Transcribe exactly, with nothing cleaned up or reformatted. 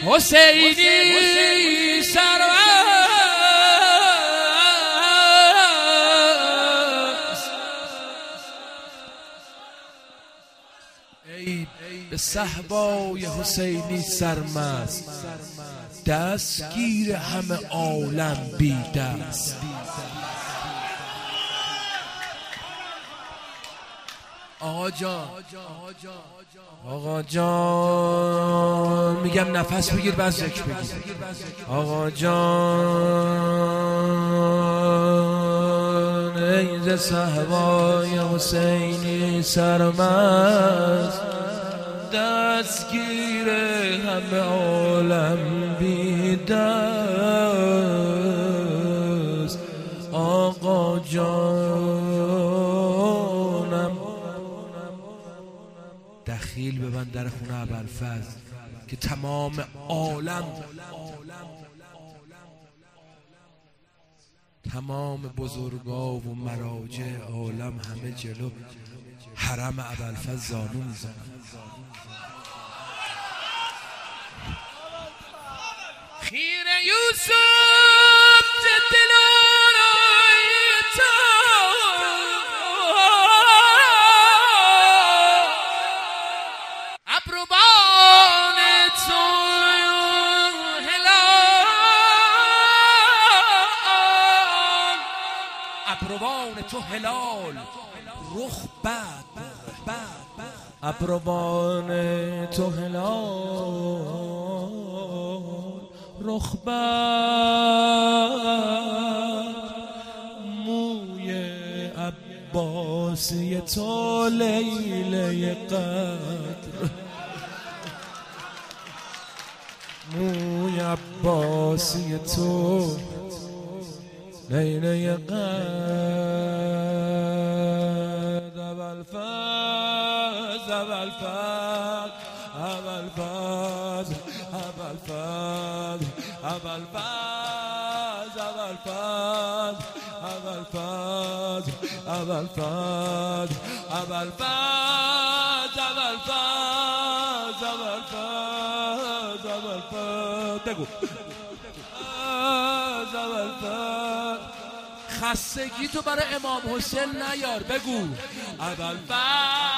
حسینی سرمست ای به صحبای حسینی سرمست دستگیر همه عالم بی دست آقا جان آقا جان میگم نفس بگیر بعد ذکر بگیر آقا جان ای ز صحبای حسینی سرمست دستگیر همه عالم بی دست آقا جانم دخیل ببند در خونه ابوالفضل که تمام عالم تمام بزرگا و مراجع عالم همه جلو حرم ابوالفضل زانو میزنن خیر یوسف ابروان تو هلال رخ بد ابروان تو هلال رخ بد موی عباسی تو لیله قدر موی عباسی تو لیله قد ابوالفضل ابوالفضل ابوالفضل ابوالفضل ابوالفضل ابوالفضل ابوالفضل ابوالفضل ابوالفضل ابوالفضل ابوالفضل بگو خستگی تو برای امام حسین نیار بگو ابوالفضل